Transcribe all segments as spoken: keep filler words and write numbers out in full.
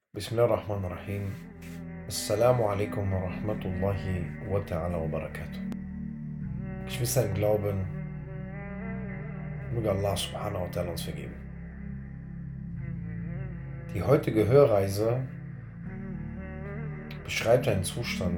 Bismillahirrahmanirrahim. Assalamu alaikum wa rahmatullahi wa ta'ala wa barakatuh. Geschwister im Glauben, möge Allah subhanahu wa ta'ala uns vergeben. Die heutige Hörreise beschreibt einen Zustand,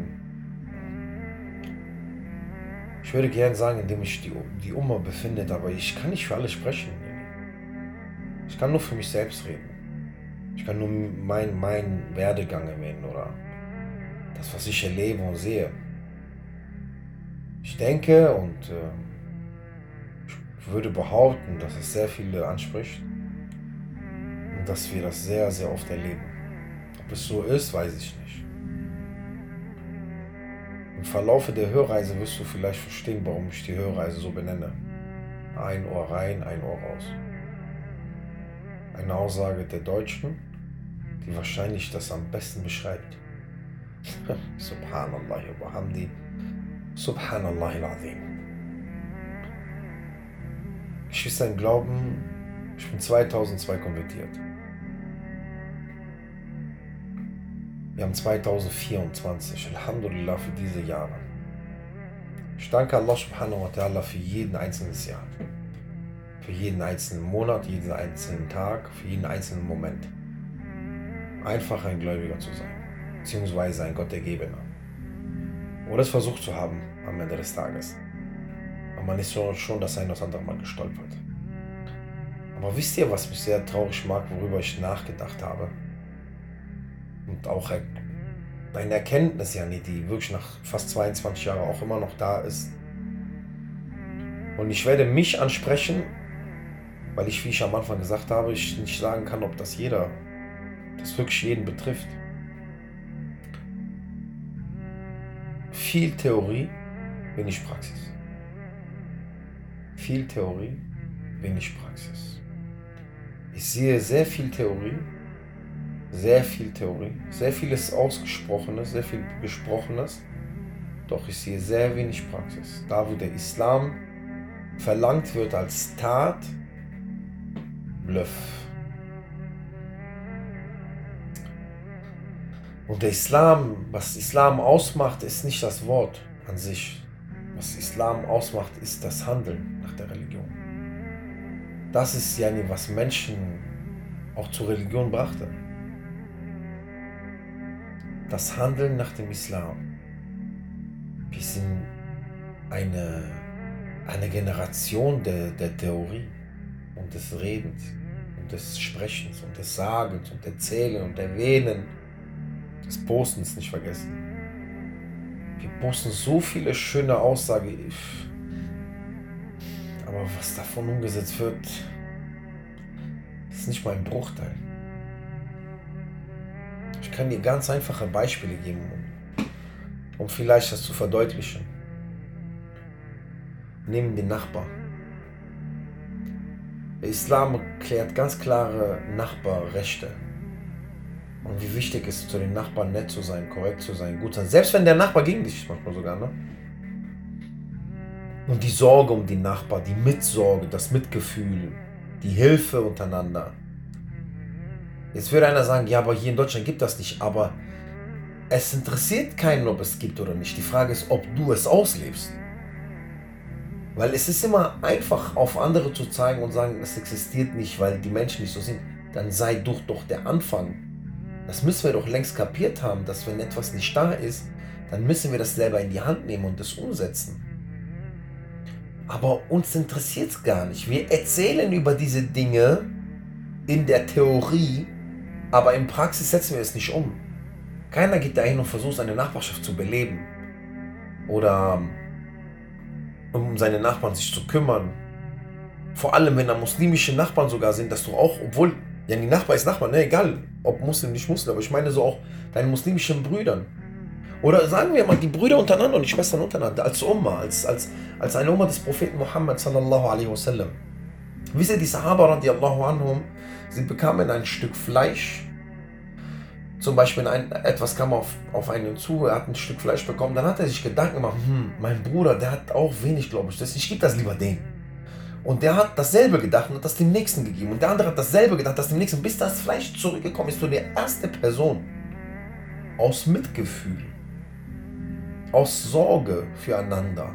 ich würde gerne sagen, in dem sich die, die Umma befindet, aber ich kann nicht für alle sprechen. Ich kann nur für mich selbst reden. Ich kann nur meinen mein Werdegang erwähnen oder das, was ich erlebe und sehe. Ich denke und äh, ich würde behaupten, dass es sehr viele anspricht und dass wir das sehr, sehr oft erleben. Ob es so ist, weiß ich nicht. Im Verlaufe der Hörreise wirst du vielleicht verstehen, warum ich die Hörreise so benenne. Ein Ohr rein, ein Ohr raus. Eine Aussage der Deutschen, die wahrscheinlich das am besten beschreibt. Subhanallah wa hamdi, Subhanallah al-Azim. Geschwister im Glauben, ich bin zweitausendzwei konvertiert. Wir haben zweitausendvierundzwanzig, Alhamdulillah für diese Jahre. Ich danke Allah subhanahu wa ta'ala für jeden einzelnen Jahr. Für jeden einzelnen Monat, jeden einzelnen Tag, für jeden einzelnen Moment. Einfach ein Gläubiger zu sein, beziehungsweise ein Gottergebener. Oder es versucht zu haben am Ende des Tages. Aber man ist schon das ein oder andere Mal gestolpert. Aber wisst ihr, was mich sehr traurig macht, worüber ich nachgedacht habe? Und auch eine Erkenntnis, ja, die wirklich nach fast zweiundzwanzig Jahren auch immer noch da ist. Und ich werde mich ansprechen, weil ich, wie ich am Anfang gesagt habe, ich nicht sagen kann, ob das jeder, das wirklich jeden betrifft. Viel Theorie, wenig Praxis. Viel Theorie, wenig Praxis. Ich sehe sehr viel Theorie, sehr viel Theorie, sehr vieles Ausgesprochenes, sehr viel Gesprochenes, doch ich sehe sehr wenig Praxis. Da, wo der Islam verlangt wird als Tat, Bluff. Und der Islam, was Islam ausmacht, ist nicht das Wort an sich. Was Islam ausmacht, ist das Handeln nach der Religion. Das ist ja nie, was Menschen auch zur Religion brachte. Das Handeln nach dem Islam. Wir sind eine, eine Generation der, der Theorie und des Redens und des Sprechens und des Sagens und Erzählen und Erwähnen. Des Postens nicht vergessen. Wir posten so viele schöne Aussagen, aber was davon umgesetzt wird, ist nicht mal ein Bruchteil. Ich kann dir ganz einfache Beispiele geben, um vielleicht das zu verdeutlichen. Nehmen den Nachbar. Der Islam klärt ganz klare Nachbarrechte. Und wie wichtig ist es, zu den Nachbarn nett zu sein, korrekt zu sein, gut zu sein. Selbst wenn der Nachbar gegen dich ist, manchmal sogar, ne? Und die Sorge um den Nachbar, die Mitsorge, das Mitgefühl, die Hilfe untereinander. Jetzt würde einer sagen, ja, aber hier in Deutschland gibt das nicht. Aber es interessiert keinen, ob es gibt oder nicht. Die Frage ist, ob du es auslebst. Weil es ist immer einfach, auf andere zu zeigen und sagen, es existiert nicht, weil die Menschen nicht so sind. Dann sei doch doch der Anfang. Das müssen wir doch längst kapiert haben, dass wenn etwas nicht da ist, dann müssen wir das selber in die Hand nehmen und es umsetzen. Aber uns interessiert es gar nicht. Wir erzählen über diese Dinge in der Theorie, aber in Praxis setzen wir es nicht um. Keiner geht dahin und versucht, seine Nachbarschaft zu beleben. Oder um seine Nachbarn sich zu kümmern. Vor allem, wenn da muslimische Nachbarn sogar sind, dass du auch, obwohl... Ja, die Nachbar ist Nachbar, ne, egal, ob Muslim, nicht Muslim, aber ich meine so auch deine muslimischen Brüdern. Oder sagen wir mal, die Brüder untereinander und die Schwestern untereinander, als Umma, als, als, als eine Umma des Propheten Muhammad sallallahu alaihi wasallam. Wisst ihr, die Sahaba radiallahu anhum, sie bekamen ein Stück Fleisch, zum Beispiel ein, etwas kam auf, auf einen zu, er hat ein Stück Fleisch bekommen, dann hat er sich Gedanken gemacht, hm, mein Bruder, der hat auch wenig, glaube ich, ich gebe das lieber denen. Und der hat dasselbe gedacht und hat das dem Nächsten gegeben. Und der andere hat dasselbe gedacht, das dem Nächsten, bis das Fleisch zurückgekommen ist zu der erste Person. Aus Mitgefühl. Aus Sorge füreinander.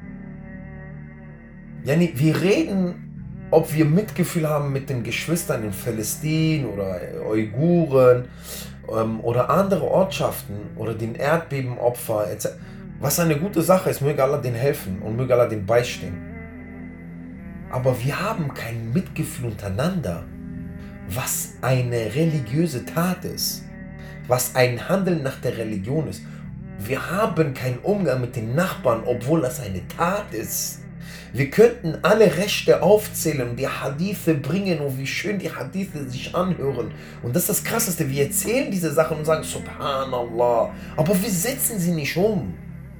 Yani, wir reden, ob wir Mitgefühl haben mit den Geschwistern in Palästina oder Uiguren ähm, oder andere Ortschaften oder den Erdbebenopfer et cetera. Was eine gute Sache ist, möge Allah denen helfen und möge Allah denen beistehen. Aber wir haben kein Mitgefühl untereinander, was eine religiöse Tat ist, was ein Handeln nach der Religion ist. Wir haben keinen Umgang mit den Nachbarn, obwohl das eine Tat ist. Wir könnten alle Rechte aufzählen und die Hadithe bringen und wie schön die Hadithe sich anhören. Und das ist das Krasseste, wir erzählen diese Sachen und sagen Subhanallah, aber wir setzen sie nicht um.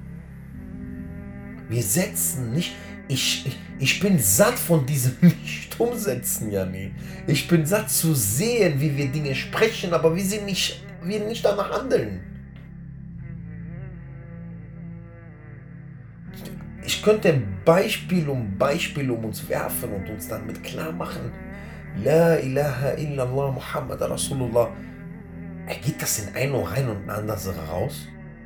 Wir setzen nicht... Ich, ich, ich bin satt von diesem Nicht-Umsetzen, Yani. Ich bin satt zu sehen, wie wir Dinge sprechen, aber wie sie nicht, wir nicht danach handeln. Ich könnte ein Beispiel um Beispiel um uns werfen und uns damit klar machen. La ilaha illallah Muhammad Rasulullah. Geht das in ein Ohr rein und ein anderes raus?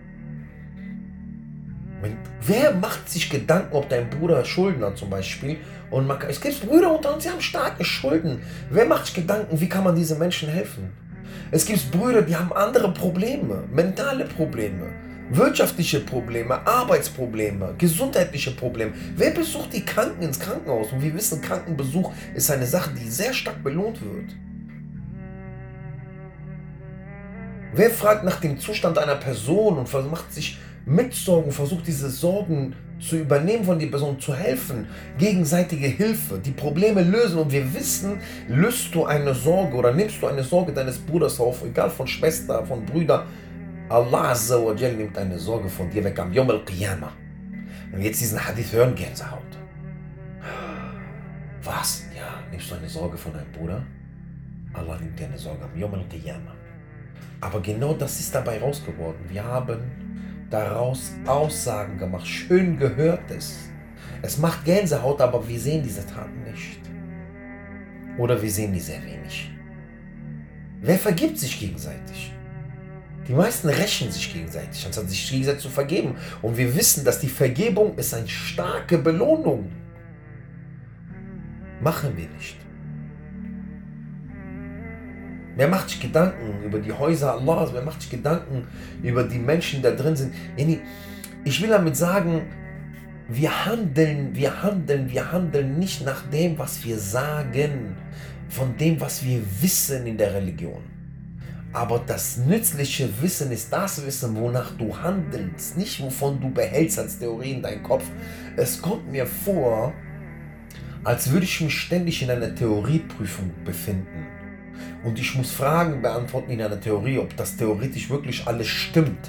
Wer macht sich Gedanken, ob dein Bruder Schulden hat zum Beispiel? Und man kann, es gibt Brüder unter uns, die haben starke Schulden. Wer macht sich Gedanken, wie kann man diesen Menschen helfen? Es gibt Brüder, die haben andere Probleme, mentale Probleme, wirtschaftliche Probleme, Arbeitsprobleme, gesundheitliche Probleme. Wer besucht die Kranken ins Krankenhaus? Und wir wissen, Krankenbesuch ist eine Sache, die sehr stark belohnt wird. Wer fragt nach dem Zustand einer Person und versucht sich Mitsorgen, versucht diese Sorgen zu übernehmen von der Person, zu helfen, gegenseitige Hilfe, die Probleme lösen und wir wissen, löst du eine Sorge oder nimmst du eine Sorge deines Bruders auf, egal von Schwester, von Brüder, Allah Azza wa Jal nimmt eine Sorge von dir weg am Yom al-Qiyamah. Wenn wir jetzt diesen Hadith hören, Gänsehaut. Was? Ja, nimmst du eine Sorge von deinem Bruder? Allah nimmt dir eine Sorge am Yom al-Qiyamah. Aber genau das ist dabei raus geworden. Wir haben daraus Aussagen gemacht, schön Gehörtes. Es macht Gänsehaut, aber wir sehen diese Taten nicht. Oder wir sehen die sehr wenig. Wer vergibt sich gegenseitig? Die meisten rächen sich gegenseitig, anstatt sich gegenseitig zu vergeben. Und wir wissen, dass die Vergebung ist eine starke Belohnung. Machen wir nicht. Wer macht sich Gedanken über die Häuser Allahs? Wer macht sich Gedanken über die Menschen, die da drin sind? Ich will damit sagen, wir handeln, wir handeln, wir handeln nicht nach dem, was wir sagen, von dem, was wir wissen in der Religion. Aber das nützliche Wissen ist das Wissen, wonach du handelst, nicht wovon du behältst als Theorie in deinem Kopf. Es kommt mir vor, als würde ich mich ständig in einer Theorieprüfung befinden. Und ich muss Fragen beantworten in einer Theorie, ob das theoretisch wirklich alles stimmt.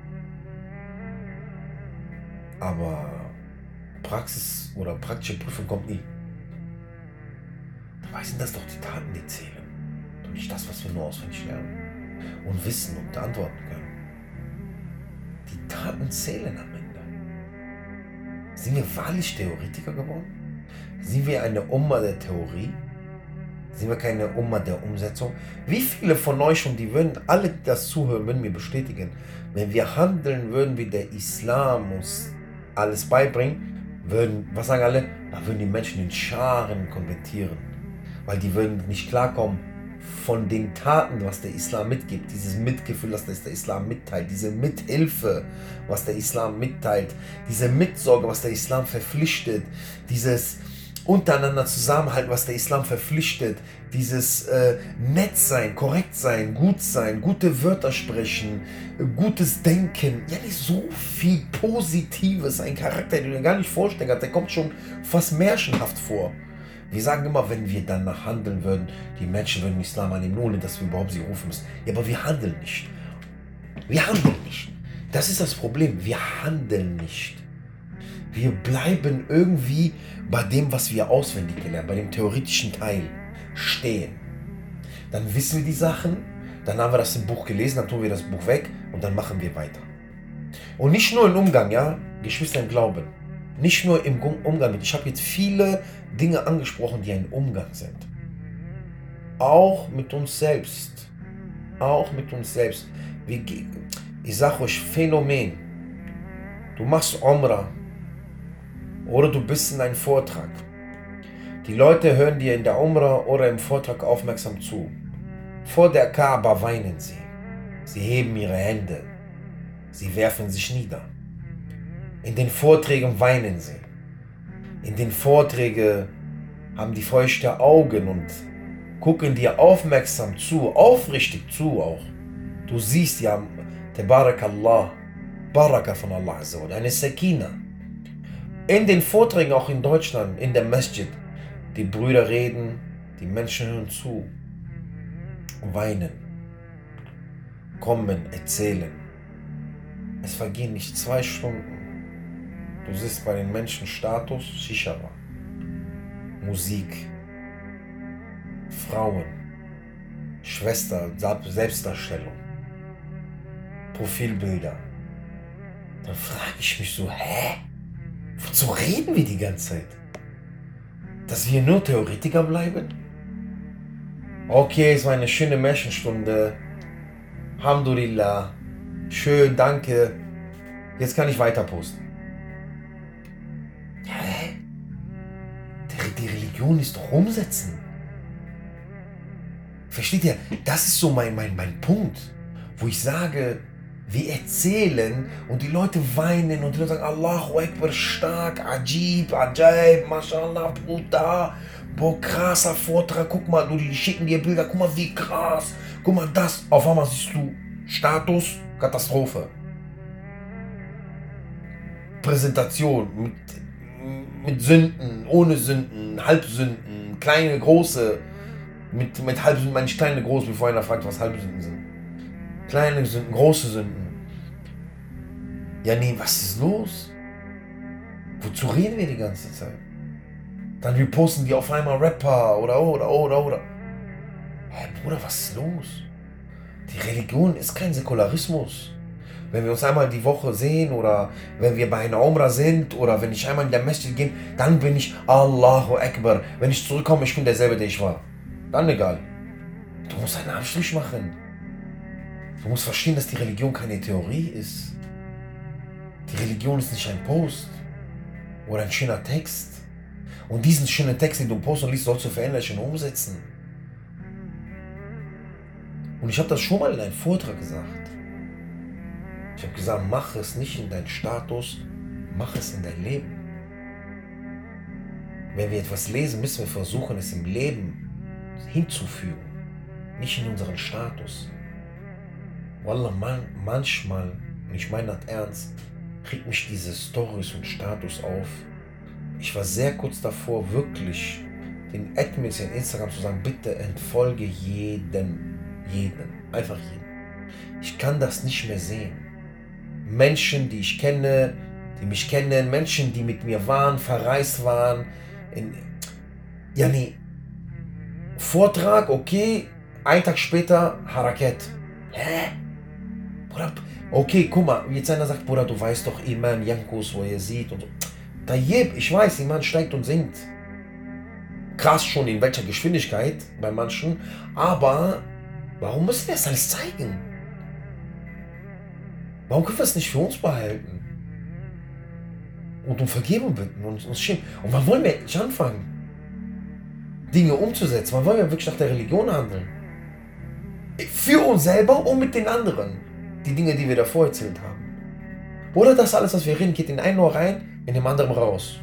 Aber Praxis oder praktische Prüfung kommt nie. Dabei sind das doch die Taten, die zählen. Und nicht das, was wir nur auswendig lernen und wissen und antworten können. Die Taten zählen am Ende. Sind wir wahrlich Theoretiker geworden? Sind wir eine Umma der Theorie? Sind wir keine Umma der Umsetzung? Wie viele von euch, und die würden alle, die das zuhören, würden mir bestätigen, wenn wir handeln würden, wie der Islam uns alles beibringen, würden, was sagen alle? Da würden die Menschen in Scharen konvertieren. Weil die würden nicht klarkommen von den Taten, was der Islam mitgibt. Dieses Mitgefühl, was der Islam mitteilt. Diese Mithilfe, was der Islam mitteilt. Diese Mitsorge, was der Islam verpflichtet. Dieses untereinander zusammenhalten, was der Islam verpflichtet, dieses äh, nett sein, korrekt sein, gut sein, gute Wörter sprechen, gutes Denken, ja nicht so viel Positives, ein Charakter, den du dir gar nicht vorstellen kannst, der kommt schon fast märchenhaft vor. Wir sagen immer, wenn wir danach handeln würden, die Menschen würden Islam annehmen, ohne dass wir überhaupt sie rufen müssen. Ja, aber wir handeln nicht. Wir handeln nicht. Das ist das Problem, wir handeln nicht. Wir bleiben irgendwie bei dem, was wir auswendig gelernt, bei dem theoretischen Teil stehen. Dann wissen wir die Sachen, dann haben wir das im Buch gelesen, dann tun wir das Buch weg und dann machen wir weiter. Und nicht nur im Umgang, ja, Geschwister im Glauben. Nicht nur im Umgang mit. Ich habe jetzt viele Dinge angesprochen, die ein Umgang sind. Auch mit uns selbst. Auch mit uns selbst. Wie, ich sage euch, Phänomen. Du machst Umrah oder du bist in einem Vortrag. Die Leute hören dir in der Umrah oder im Vortrag aufmerksam zu. Vor der Kaaba weinen sie. Sie heben ihre Hände. Sie werfen sich nieder. In den Vorträgen weinen sie. In den Vorträgen haben die feuchte Augen und gucken dir aufmerksam zu, aufrichtig zu auch. Du siehst ja, Tabarakallah, Baraka von Allah Azza wa Jalla, eine Sakina. In den Vorträgen auch in Deutschland, in der Masjid, die Brüder reden, die Menschen hören zu, weinen, kommen, erzählen. Es vergehen nicht zwei Stunden. Du siehst bei den Menschen Status, Shishara, Musik, Frauen, Schwester, Selbstdarstellung, Profilbilder. Dann frage ich mich so, hä? Wozu reden wir die ganze Zeit? Dass wir nur Theoretiker bleiben? Okay, es war eine schöne Märchenstunde. Alhamdulillah. Schön, danke. Jetzt kann ich weiter posten. Hä? Die, die Religion ist doch umsetzen. Versteht ihr? Das ist so mein, mein, mein Punkt, wo ich sage, wir erzählen und die Leute weinen und die Leute sagen, Allahu Akbar, stark, Ajib, Ajaib, Mashallah, Bruder, boah, krasser Vortrag, guck mal, du, die schicken dir Bilder, guck mal, wie krass, guck mal, das, auf einmal siehst du Status, Katastrophe. Präsentation mit, mit Sünden, ohne Sünden, Halbsünden, kleine, große, mit, mit Halbsünden meine ich kleine, große, bevor einer fragt, was Halbsünden sind. Kleine Sünden, große Sünden. Ja, nee, was ist los? Wozu reden wir die ganze Zeit? Dann reposten die auf einmal Rapper oder oder oder oder. Hä, Bruder, was ist los? Die Religion ist kein Säkularismus. Wenn wir uns einmal die Woche sehen oder wenn wir bei einer Umrah sind oder wenn ich einmal in der Masjid gehe, dann bin ich Allahu Akbar. Wenn ich zurückkomme, ich bin derselbe, der ich war. Dann egal. Du musst einen Abstrich machen. Du musst verstehen, dass die Religion keine Theorie ist. Die Religion ist nicht ein Post oder ein schöner Text. Und diesen schönen Text, den du postest und liest, sollst du verinnerlichen und umsetzen. Und ich habe das schon mal in einem Vortrag gesagt. Ich habe gesagt, mach es nicht in deinen Status, mach es in dein Leben. Wenn wir etwas lesen, müssen wir versuchen, es im Leben hinzufügen, nicht in unseren Status. Wallah, man, manchmal, und ich meine das ernst, kriegt mich diese Stories und Status auf. Ich war sehr kurz davor, wirklich den Admins in Instagram zu sagen, bitte entfolge jeden, jeden, einfach jeden. Ich kann das nicht mehr sehen. Menschen, die ich kenne, die mich kennen, Menschen, die mit mir waren, verreist waren, in, ja nee, Vortrag, okay, ein Tag später, Harakat. Hä? Bruder, okay, guck mal, jetzt einer sagt, Bruder, du weißt doch, Iman, Yankus, wo ihr sieht und so. Tayyib, ich weiß, Iman steigt und sinkt. Krass schon, in welcher Geschwindigkeit bei manchen, aber warum müssen wir das alles zeigen? Warum können wir es nicht für uns behalten? Und um Vergebung bitten und uns schämen. Und wann wollen wir endlich anfangen, Dinge umzusetzen? Wann wollen wir wirklich nach der Religion handeln? Für uns selber und mit den anderen. Die Dinge, die wir davor erzählt haben. Oder das alles, was wir reden, geht in ein Ohr rein, in dem anderen raus.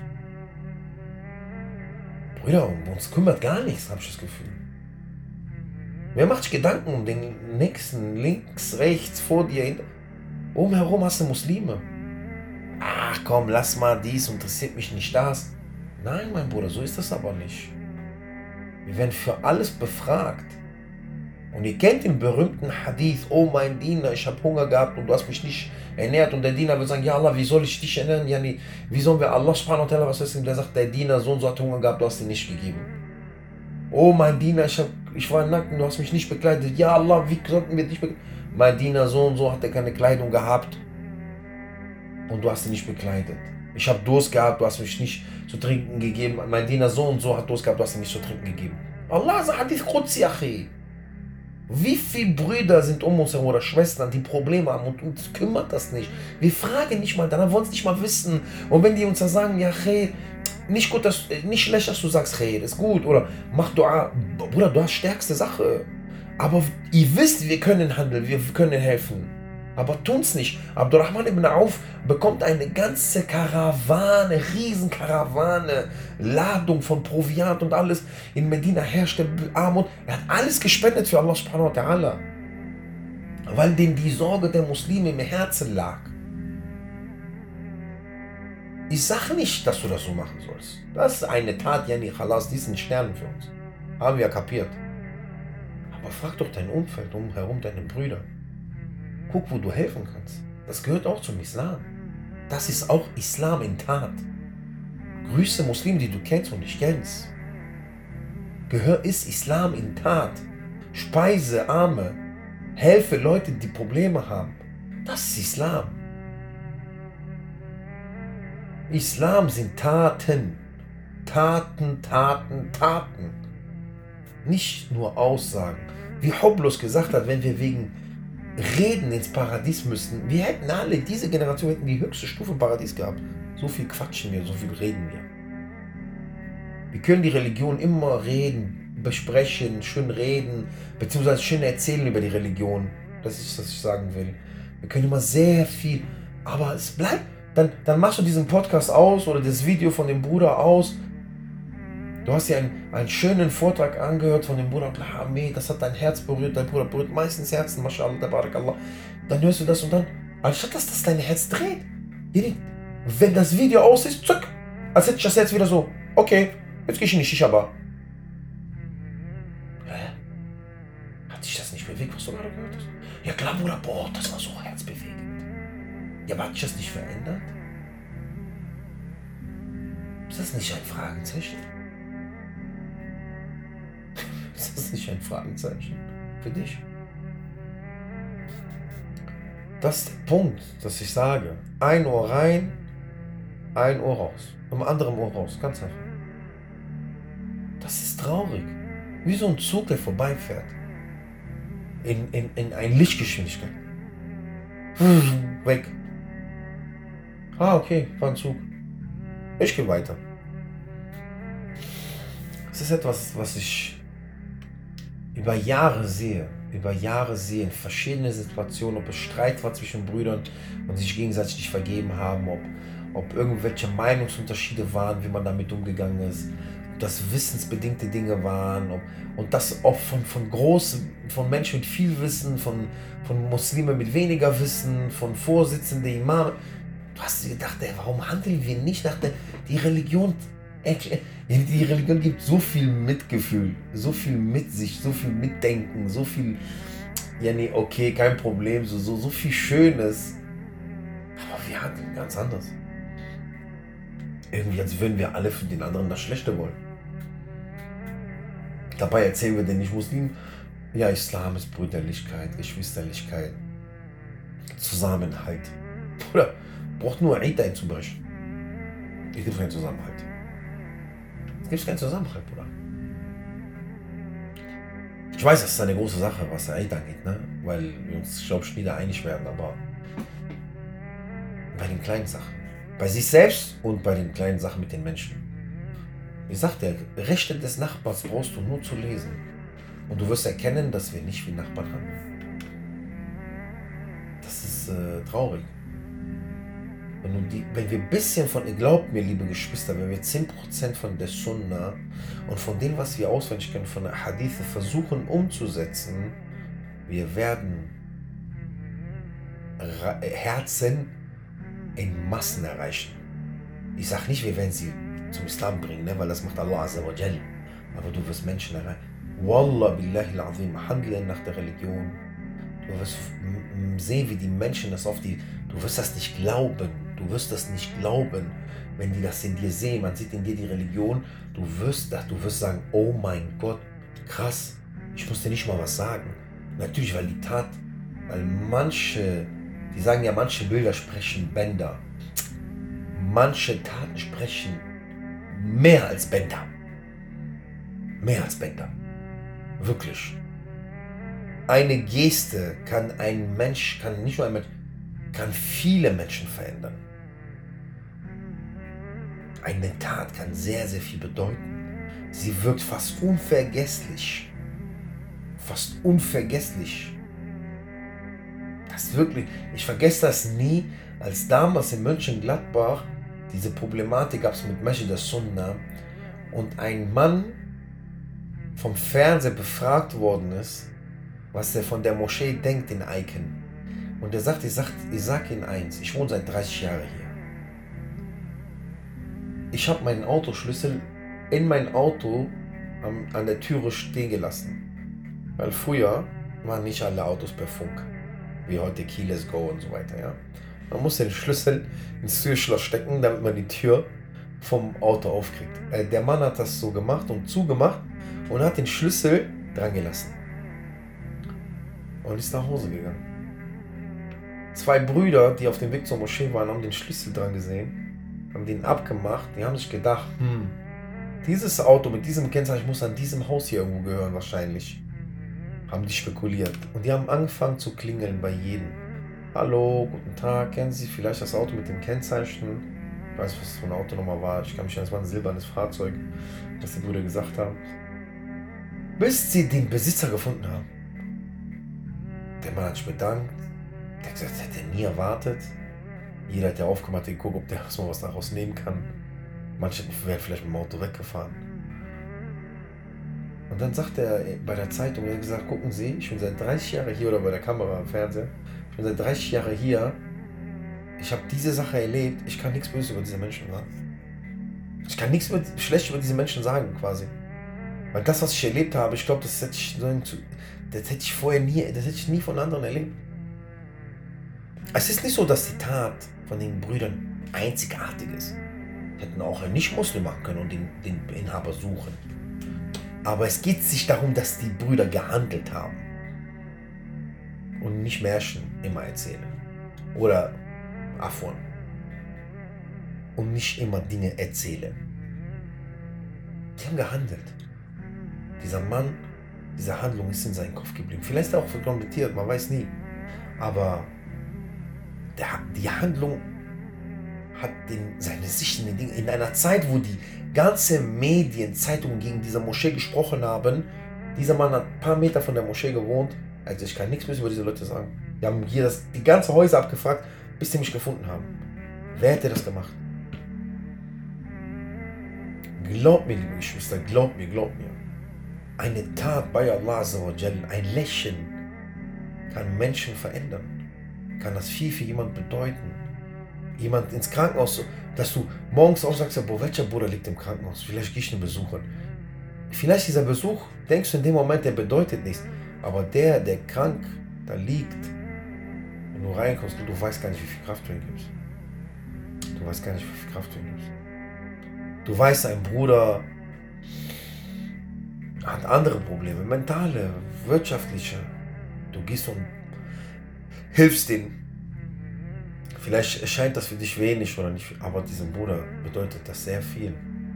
Brüder, um uns kümmert gar nichts, habe ich das Gefühl. Wer macht sich Gedanken um den Nächsten, links, rechts, vor dir, hinter? Oben herum hast du Muslime. Ach komm, lass mal dies, interessiert mich nicht das. Nein, mein Bruder, so ist das aber nicht. Wir werden für alles befragt. Und ihr kennt den berühmten Hadith, oh mein Diener, ich habe Hunger gehabt und du hast mich nicht ernährt. Und der Diener wird sagen, ja Allah, wie soll ich dich ernähren? Ja, nee. Wie sollen wir Allah subhanahu wa ta'ala, was ist denn? Der sagt, der Diener so und so hat Hunger gehabt, du hast ihn nicht gegeben. Oh mein Diener, ich, hab, ich war nackt und du hast mich nicht bekleidet. Ja Allah, wie sollten wir dich bekleiden? Mein Diener so und so hat er keine Kleidung gehabt und du hast ihn nicht bekleidet. Ich habe Durst gehabt, du hast mich nicht zu trinken gegeben. Mein Diener so und so hat Durst gehabt, du hast ihn nicht zu trinken gegeben. Allah sagt Hadith Qudsi, Achi. Wie viele Brüder sind um uns herum oder Schwestern, die Probleme haben und uns kümmert das nicht. Wir fragen nicht mal, dann wollen sie nicht mal wissen. Und wenn die uns dann sagen, ja, hey, nicht gut, dass, nicht schlecht, dass du sagst, hey, ist gut oder mach Dua. Bruder, du hast stärkste Sache. Aber ihr wisst, wir können handeln, wir können helfen. Aber tun's nicht. Abdurrahman ibn Auf bekommt eine ganze Karawane, Riesenkarawane, Ladung von Proviant und alles. In Medina herrscht Armut. Er hat alles gespendet für Allah subhanahu wa ta'ala. Weil dem die Sorge der Muslime im Herzen lag. Ich sage nicht, dass du das so machen sollst. Das ist eine Tat, Yani Khalas, die sind Sterne für uns. Haben wir ja kapiert. Aber frag doch dein Umfeld umherum, deine Brüder. Guck, wo du helfen kannst. Das gehört auch zum Islam. Das ist auch Islam in Tat. Grüße Muslime, die du kennst und nicht kennst. Gehör ist Islam in Tat. Speise Arme. Helfe Leute, die Probleme haben. Das ist Islam. Islam sind Taten. Taten, Taten, Taten. Nicht nur Aussagen. Wie Hoblus gesagt hat, wenn wir wegen Reden ins Paradies müssten, wir hätten alle, diese Generation hätten die höchste Stufe im Paradies gehabt. So viel quatschen wir, so viel reden wir. Wir können die Religion immer reden, besprechen, schön reden, beziehungsweise schön erzählen über die Religion. Das ist, was ich sagen will. Wir können immer sehr viel, aber es bleibt, dann, dann machst du diesen Podcast aus oder das Video von dem Bruder aus. Du hast dir einen, einen schönen Vortrag angehört von dem Bruder, das hat dein Herz berührt, dein Bruder berührt meistens Herzen, mashallah, tabarakallah. Dann hörst du das und dann, anstatt dass das dein Herz dreht, wenn das Video aus ist, zack, als hätte ich das jetzt wieder so, okay, jetzt gehe ich in die Shisha-Bar. Hä? Hat dich das nicht bewegt, was du gerade gehört hast? Ja klar, Bruder, boah, das war so herzbewegend. Ja, aber hat dich das nicht verändert? Ist das nicht ein Fragezeichen? Ist das nicht ein Fragezeichen für dich? Das ist der Punkt, dass ich sage, ein Ohr rein, ein Ohr raus, im anderen Ohr raus, ganz einfach. Das ist traurig, wie so ein Zug, der vorbeifährt, in, in, in eine Lichtgeschwindigkeit, weg. Ah, okay, war ein Zug, ich gehe weiter. Das ist etwas, was ich über Jahre sehe, über Jahre sehe in verschiedenen Situationen, ob es Streit war zwischen Brüdern und sich gegenseitig nicht vergeben haben, ob, ob irgendwelche Meinungsunterschiede waren, wie man damit umgegangen ist, ob das wissensbedingte Dinge waren, ob, und das auch von, von großen, von Menschen mit viel Wissen, von, von Muslimen mit weniger Wissen, von Vorsitzenden, Imame. Du hast dir gedacht, ey, warum handeln wir nicht nach der, die Religion? Die Religion gibt so viel Mitgefühl, so viel Mitsicht, so viel Mitdenken, so viel, ja nee, okay, kein Problem, so, so, so viel Schönes. Aber wir handeln ganz anders. Irgendwie, als würden wir alle für den anderen das Schlechte wollen. Dabei erzählen wir den Nicht-Muslimen, ja, Islam ist Brüderlichkeit, Geschwisterlichkeit, Zusammenhalt. Oder braucht nur Eid einzubrechen. Es gibt keinen Zusammenhalt. Es gibt keinen Zusammenhalt, Bruder. Ich weiß, das ist eine große Sache, was der Eid angeht, ne? Weil wir uns, glaube ich, wieder einig werden, aber bei den kleinen Sachen. Bei sich selbst und bei den kleinen Sachen mit den Menschen. Wie sagt der, Rechte des Nachbars brauchst du nur zu lesen. Und du wirst erkennen, dass wir nicht wie Nachbarn handeln. Das ist äh, traurig. Wenn, du die, wenn wir ein bisschen von, glaubt mir, liebe Geschwister, wenn wir zehn Prozent von der Sunna und von dem, was wir auswendig können, von der Hadithe versuchen umzusetzen, wir werden Herzen in Massen erreichen. Ich sage nicht, wir werden sie zum Islam bringen, ne, weil das macht Allah Azza wa Jal. Aber du wirst Menschen erreichen. Wallah billahi al-azim, handeln nach der Religion. Du wirst sehen, wie die Menschen das auf die... Du wirst das nicht glauben. Du wirst das nicht glauben, wenn die das in dir sehen. Man sieht in dir die Religion. Du wirst, du wirst sagen, oh mein Gott, krass. Ich muss dir nicht mal was sagen. Natürlich, weil die Tat, weil manche, die sagen ja, manche Bilder sprechen Bänder. manche Taten sprechen mehr als Bänder. Mehr als Bänder. Wirklich. Eine Geste kann ein Mensch, kann nicht nur ein Mensch, kann viele Menschen verändern. Eine Tat kann sehr, sehr viel bedeuten. Sie wirkt fast unvergesslich. Fast unvergesslich. Das ist wirklich, ich vergesse das nie, als damals in Mönchengladbach diese Problematik gab es mit Masjid as-Sunnah und ein Mann vom Fernseher befragt worden ist, was er von der Moschee denkt in Eiken. Und er sagt, ich sag, ich sag Ihnen eins, ich wohne seit dreißig Jahren hier. Ich habe meinen Autoschlüssel in mein Auto an, an der Türe stehen gelassen. Weil früher waren nicht alle Autos per Funk, wie heute Keyless Go und so weiter. Ja? Man muss den Schlüssel ins Türschloss stecken, damit man die Tür vom Auto aufkriegt. Äh, der Mann hat das so gemacht und zugemacht und hat den Schlüssel dran gelassen. Und ist nach Hause gegangen. Zwei Brüder, die auf dem Weg zur Moschee waren, haben den Schlüssel dran gesehen, haben den abgemacht. Die haben sich gedacht, hm, dieses Auto mit diesem Kennzeichen muss an diesem Haus hier irgendwo gehören wahrscheinlich. Haben die spekuliert. Und die haben angefangen zu klingeln bei jedem. Hallo, guten Tag, kennen Sie vielleicht das Auto mit dem Kennzeichen? Ich weiß nicht, was das für eine Autonummer war. Ich kann mich erinnern, es war ein silbernes Fahrzeug, was die Brüder gesagt haben. Bis sie den Besitzer gefunden haben. Der Mann hat sich bedankt. Der hat gesagt, das hätte er nie erwartet. Jeder hat ja aufgemacht, geguckt, ob der erstmal was daraus nehmen kann. Manche wären vielleicht mit dem Auto weggefahren. Und dann sagt er bei der Zeitung, er hat gesagt, gucken Sie, ich bin seit dreißig Jahren hier, oder bei der Kamera im Fernseher, ich bin seit dreißig Jahren hier, ich habe diese Sache erlebt, ich kann nichts Böses über diese Menschen sagen. Ich kann nichts schlecht über diese Menschen sagen, quasi. Weil das, was ich erlebt habe, ich glaube, das hätte ich, das hätte ich vorher nie, das hätte ich nie von anderen erlebt. Es ist nicht so, dass die Tat von den Brüdern einzigartig ist. Hätten auch einen Nicht-Muslim machen können und den, den Inhaber suchen. Aber es geht sich darum, dass die Brüder gehandelt haben. Und nicht Märchen immer erzählen. Oder Afon. Und nicht immer Dinge erzählen. Die haben gehandelt. Dieser Mann, diese Handlung ist in seinem Kopf geblieben. Vielleicht ist er auch verkommentiert, man weiß nie. Aber der, die Handlung hat den, seine Sicht in den Dingen. In einer Zeit, wo die ganze Medien, Zeitungen gegen diese Moschee gesprochen haben, dieser Mann hat ein paar Meter von der Moschee gewohnt. Also ich kann nichts mehr über diese Leute sagen. Die haben hier das, die ganze Häuser abgefragt, bis sie mich gefunden haben. Wer hätte das gemacht? Glaubt mir, liebe Geschwister, glaubt mir, glaubt mir. Eine Tat bei Allah Azza wa Jal, ein Lächeln, kann Menschen verändern. Kann das viel für jemanden bedeuten. Jemand ins Krankenhaus, dass du morgens auch sagst, boah, welcher Bruder liegt im Krankenhaus? Vielleicht gehe ich ihn besuchen. Vielleicht dieser Besuch, denkst du in dem Moment, der bedeutet nichts. Aber der, der krank da liegt, wenn du reinkommst, du, du weißt gar nicht, wie viel Kraft du ihm gibst. Du weißt gar nicht, wie viel Kraft du ihm gibst. Du weißt, ein Bruder hat andere Probleme, mentale, wirtschaftliche. Du gehst und hilfst denen. Vielleicht erscheint das für dich wenig oder nicht, aber diesem Bruder bedeutet das sehr viel.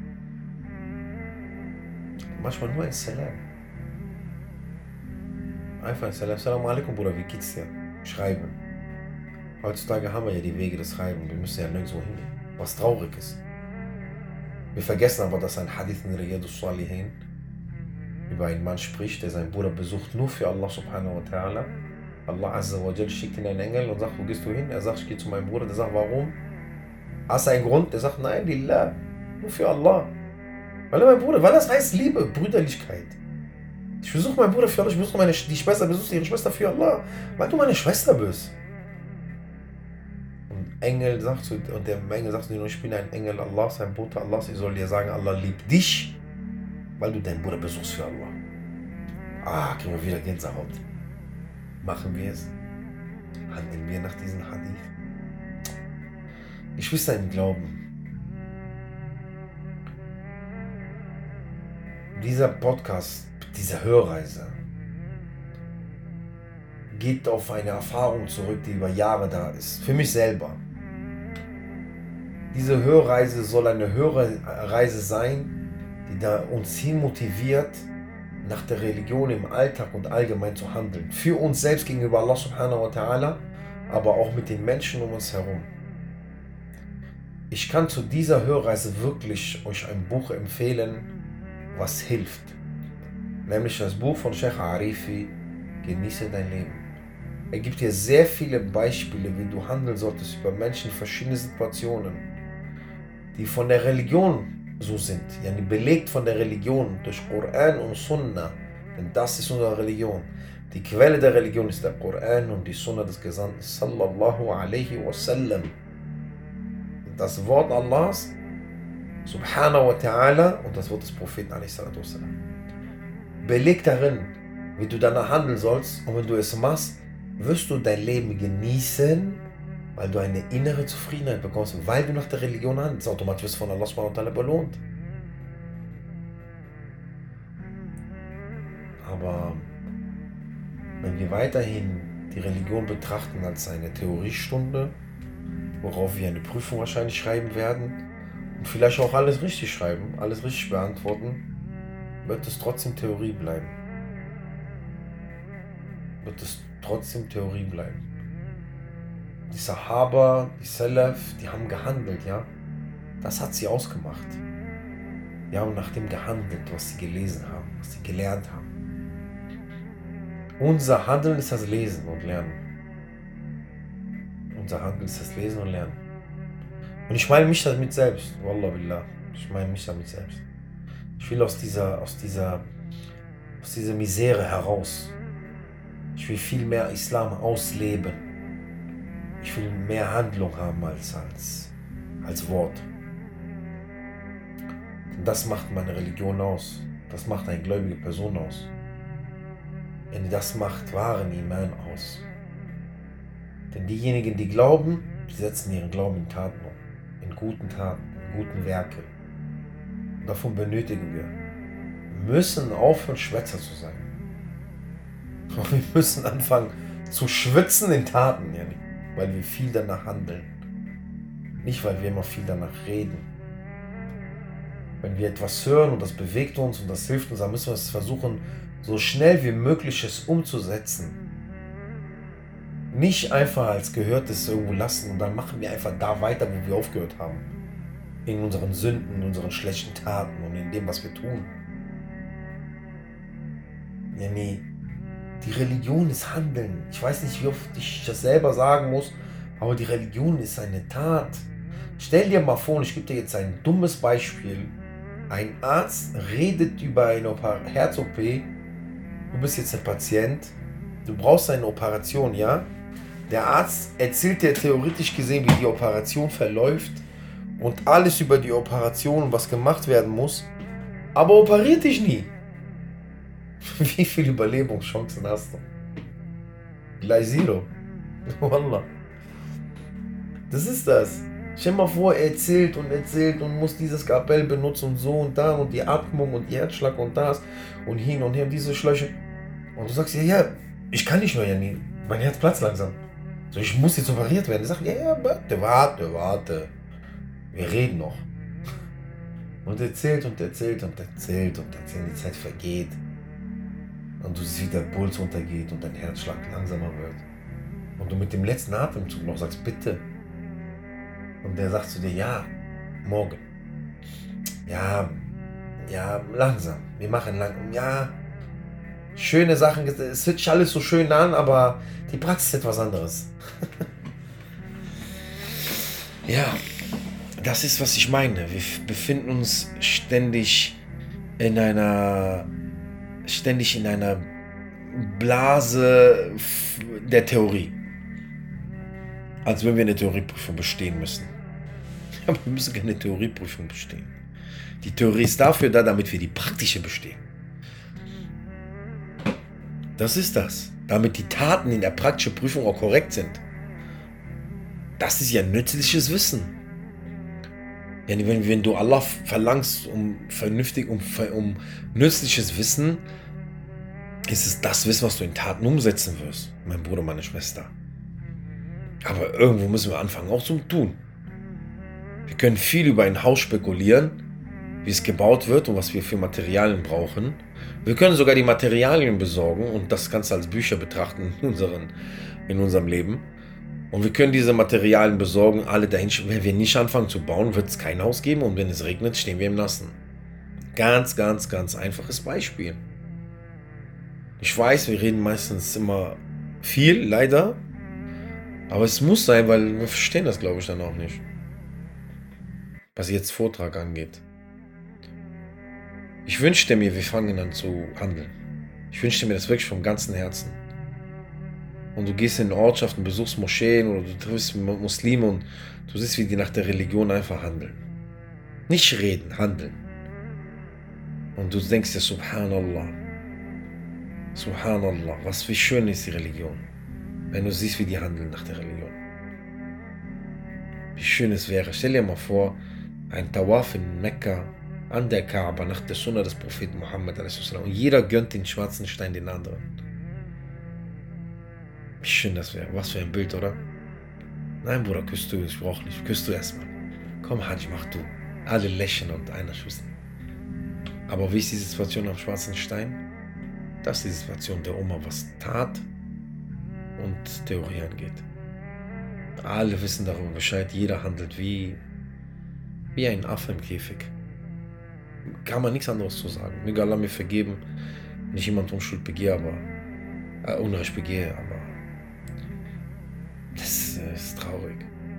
Manchmal nur ein Salam. Einfach ein Salam. Salam alaikum, Bruder, wie geht's dir? Schreiben. Heutzutage haben wir ja die Wege des Schreibens. Wir müssen ja nirgendwo hingehen. Was traurig ist. Wir vergessen aber, dass ein Hadith in Riyadus Salihin über einen Mann spricht, der seinen Bruder besucht, nur für Allah subhanahu wa ta'ala. Allah Azza wa Jal schickt ihn einen Engel und sagt, wo gehst du hin? Er sagt, ich gehe zu meinem Bruder. Der sagt, warum? Hast du einen Grund? Der sagt, nein, Lillah, nur für Allah. Weil er mein Bruder, weil das heißt Liebe, Brüderlichkeit. Ich besuche meinen Bruder für Allah, ich besuche meine die Schwester, besuche ihre Schwester für Allah, weil du meine Schwester bist. Und Engel sagt zu, und der Engel sagt zu dir, ich bin ein Engel Allah, sein Bruder Allah, ich soll dir sagen, Allah liebt dich, weil du deinen Bruder besuchst für Allah. Ah, kriegen wir wieder Gänsehaut. Machen wir es? Handeln wir nach diesem Hadith? Geschwister im Glauben, dieser Podcast, diese Hörreise geht auf eine Erfahrung zurück, die über Jahre da ist. Für mich selber. Diese Hörreise soll eine Hörreise sein, die da uns hin motiviert, nach der Religion im Alltag und allgemein zu handeln. Für uns selbst gegenüber Allah subhanahu wa ta'ala, aber auch mit den Menschen um uns herum. Ich kann zu dieser Hörreise wirklich euch ein Buch empfehlen, was hilft. Nämlich das Buch von Sheikh Arifi, Genieße dein Leben. Er gibt dir sehr viele Beispiele, wie du handeln solltest über Menschen in verschiedenen Situationen, die von der Religion so sind, yani belegt von der Religion durch Koran und Sunna, denn das ist unsere Religion. Die Quelle der Religion ist der Koran und die Sunna des Gesandten sallallahu alaihi wasallam. Das Wort Allahs subhanahu wa ta'ala und das Wort des Propheten alaihi salatu wasallam. Belegt darin, wie du danach handeln sollst, und wenn du es machst, wirst du dein Leben genießen, weil du eine innere Zufriedenheit bekommst, weil du nach der Religion handelst. Automatisch wirst du von Allah subhanahu wa ta'ala belohnt. Aber wenn wir weiterhin die Religion betrachten als eine Theoriestunde, worauf wir eine Prüfung wahrscheinlich schreiben werden und vielleicht auch alles richtig schreiben, alles richtig beantworten, wird es trotzdem Theorie bleiben. Wird es trotzdem Theorie bleiben. Die Sahaba, die Salaf, die haben gehandelt, ja. Das hat sie ausgemacht. Die haben nach dem gehandelt, was sie gelesen haben, was sie gelernt haben. Unser Handeln ist das Lesen und Lernen. Unser Handeln ist das Lesen und Lernen. Und ich meine mich damit selbst. Wallah billah. Ich meine mich damit selbst. Ich will aus dieser, aus dieser, aus dieser Misere heraus. Ich will viel mehr Islam ausleben. Ich will mehr Handlung haben als, als, als Wort. Und das macht meine Religion aus. Das macht eine gläubige Person aus. Denn das macht wahren Iman aus. Denn diejenigen, die glauben, die setzen ihren Glauben in Taten um. In guten Taten, in guten Werken. Und davon benötigen wir. Wir müssen aufhören, Schwätzer zu sein. Und wir müssen anfangen zu schwitzen in Taten, ja, weil wir viel danach handeln. Nicht, weil wir immer viel danach reden. Wenn wir etwas hören und das bewegt uns und das hilft uns, dann müssen wir es versuchen, so schnell wie möglich es umzusetzen. Nicht einfach als Gehörtes irgendwo lassen und dann machen wir einfach da weiter, wo wir aufgehört haben. In unseren Sünden, in unseren schlechten Taten und in dem, was wir tun. Ja, nee. Die Religion ist Handeln. Ich weiß nicht, wie oft ich das selber sagen muss, aber die Religion ist eine Tat. Stell dir mal vor, und ich gebe dir jetzt ein dummes Beispiel. Ein Arzt redet über eine Herz-O P. Du bist jetzt ein Patient. Du brauchst eine Operation, ja? Der Arzt erzählt dir theoretisch gesehen, wie die Operation verläuft und alles über die Operation und was gemacht werden muss. Aber operiert dich nie. Wie viele Überlebenschancen hast du? Gleich Zero. Wallah. Das ist das. Stell dir mal vor, er erzählt und erzählt und muss dieses Skalpell benutzen und so und da und die Atmung und die Herzschlag und das und hin und her und diese Schläuche. Und du sagst ja, ja, ich kann nicht mehr, ja nie. Mein Herz platzt langsam. So, ich muss jetzt operiert werden. Er sagt, ja, ja, warte, warte, warte. Wir reden noch. Und erzählt und erzählt und erzählt und erzählt. Die Zeit vergeht. Und du siehst, wie der Puls runtergeht und dein Herzschlag langsamer wird. Und du mit dem letzten Atemzug noch sagst, bitte. Und der sagt zu dir, ja, morgen. Ja, ja, langsam. Wir machen langsam. Ja, schöne Sachen. Es hört sich alles so schön an, aber die Praxis ist etwas anderes. Ja, das ist, was ich meine. Wir befinden uns ständig in einer, ständig in einer Blase der Theorie. Als wenn wir eine Theorieprüfung bestehen müssen. Aber wir müssen keine Theorieprüfung bestehen. Die Theorie ist dafür da, damit wir die praktische bestehen. Das ist das. Damit die Taten in der praktischen Prüfung auch korrekt sind. Das ist ja nützliches Wissen. Ja, wenn, wenn du Allah verlangst um vernünftig, um, um nützliches Wissen, ist es das Wissen, was du in Taten umsetzen wirst, mein Bruder, meine Schwester. Aber irgendwo müssen wir anfangen, auch zum Tun. Wir können viel über ein Haus spekulieren, wie es gebaut wird und was wir für Materialien brauchen. Wir können sogar die Materialien besorgen und das Ganze als Bücher betrachten in, unseren, in unserem Leben. Und wir können diese Materialien besorgen, alle dahin. Wenn wir nicht anfangen zu bauen, wird es kein Haus geben und wenn es regnet, stehen wir im Nassen. Ganz, ganz, ganz einfaches Beispiel. Ich weiß, wir reden meistens immer viel, leider. Aber es muss sein, weil wir verstehen das, glaube ich, dann auch nicht. Was jetzt Vortrag angeht. Ich wünschte mir, wir fangen an zu handeln. Ich wünschte mir das wirklich vom ganzen Herzen. Und du gehst in Ortschaften, besuchst Moscheen oder du triffst Muslime und du siehst, wie die nach der Religion einfach handeln. Nicht reden, handeln. Und du denkst dir, Subhanallah. Subhanallah, was wie schön ist die Religion. Wenn du siehst, wie die handeln nach der Religion. Wie schön es wäre. Stell dir mal vor, ein Tawaf in Mekka an der Kaaba nach der Sunna des Propheten Muhammad und jeder gönnt den schwarzen Stein den anderen. Wie schön das wäre. Was für ein Bild, oder? Nein, Bruder, küsst du, ich brauch nicht. Küsst du erstmal. Komm, Hajj, mach du. Alle lächeln und einer schüssen. Aber wie ist die Situation am schwarzen Stein? Das ist die Situation der Oma, was Tat und Theorie angeht. Alle wissen darüber Bescheid. Jeder handelt wie, wie ein Affe im Käfig. Kann man nichts anderes zu sagen. Möge Allah mir vergeben, wenn ich jemand Unschuld begehe, aber äh, Unrecht begehe, aber das ist traurig.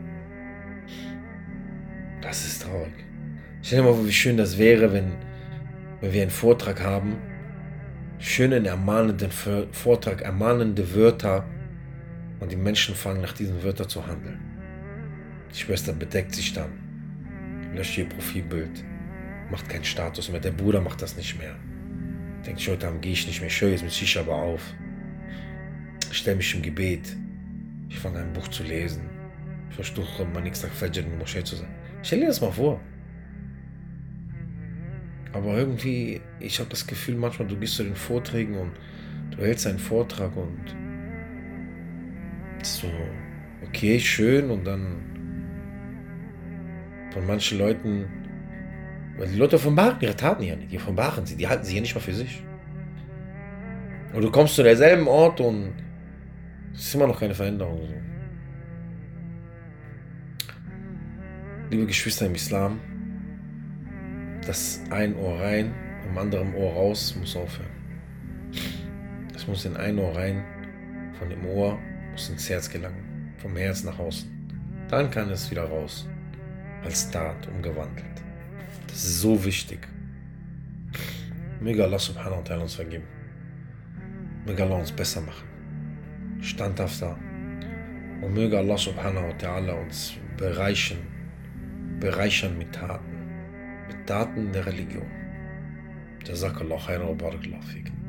Das ist traurig. Stell dir mal vor, wie schön das wäre, wenn, wenn wir einen Vortrag haben, schönen, ermahnenden Vortrag, ermahnende Wörter und die Menschen fangen nach diesen Wörtern zu handeln. Die Schwester bedeckt sich dann, löscht ihr Profilbild, macht keinen Status mehr, der Bruder macht das nicht mehr. Denkt, heute Abend gehe ich nicht mehr, ich höre jetzt mit Shisha aber auf. Ich stelle mich im Gebet, ich fange ein Buch zu lesen, ich versuche am nächsten Tag Fajr in der Moschee zu sein. Stell dir das mal vor. Aber irgendwie, ich habe das Gefühl, manchmal du gehst zu den Vorträgen und du hältst einen Vortrag und so, okay, schön und dann von manchen Leuten, weil die Leute offenbaren ihre Taten ja nicht, die offenbaren sie, die halten sie ja nicht mal für sich. Und du kommst zu derselben Ort und es ist immer noch keine Veränderung. So. Liebe Geschwister im Islam, das ein Ohr rein, im anderen Ohr raus, muss aufhören. Es muss in ein Ohr rein, von dem Ohr muss ins Herz gelangen, vom Herz nach außen. Dann kann es wieder raus, als Tat umgewandelt. Das ist so wichtig. Möge Allah subhanahu wa ta'ala uns vergeben. Möge Allah uns besser machen, standhafter. Und möge Allah subhanahu wa ta'ala uns bereichern, bereichern mit Taten. Mit Taten der Religion. Jazakallah khairan wa barakallahu fik.